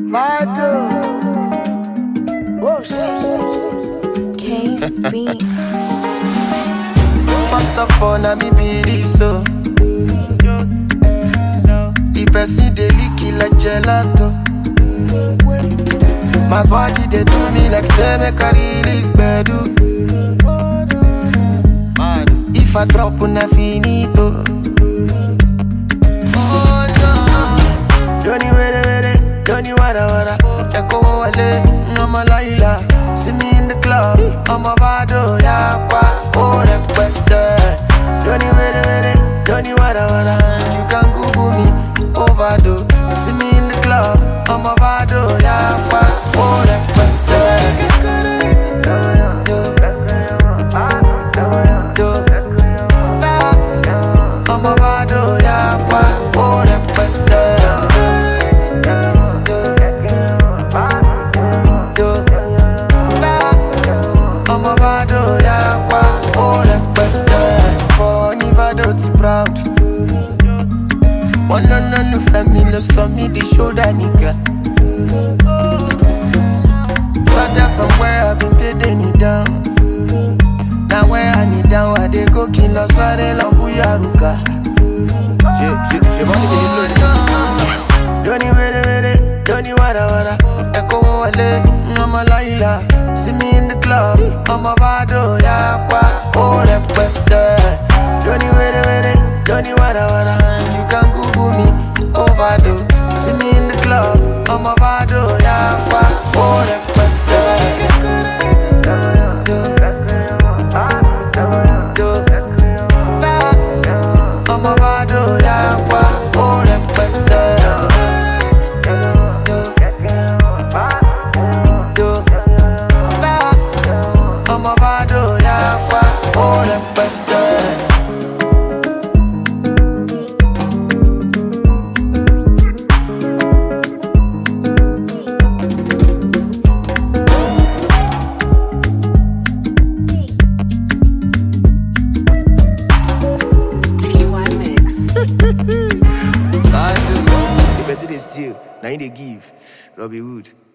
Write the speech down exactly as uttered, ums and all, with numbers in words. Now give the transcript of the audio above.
Vado. Oh shit, shit, shit. Case Beats. First of all, na me be this so. The person dey lick it like gelato. My body they do me like say make I release bedu. If I drop una finito. Oh no, don't you wait, wait, don't you wada wada. Echo wale, I'm a Laila. See me in the club, I'm a vado yakwa. Oh repete, don't you wait, wait, don't you wada wada. You can Google me, overdose. See me in the club, I'm a vado yakwa. Oh repete. I'm a vado yakwa. Oh repete. I'm a vado yakwa. Oh repete. For Nivado it's proud. One on one family, so me the shoulder nigga. Started from where I've been taking it down. Now where I need down, I dey go kill us all lambuyaruka. She, she, she want to be loaded. Don't you wait, wait, don't you wada wada. Echo wale, I'm a Laila. See me in the club, I'm a vado yakwa. Oh repete. Don't you wait, wait, don't you wada wada. You can Google me, overdose. See me in the club, I'm a vado yakwa. Oh repete. I'm a vado yakwa. Oh repete. I'm a vado yakwa. Oh repete. The person is still, now they give. Robbie Wood.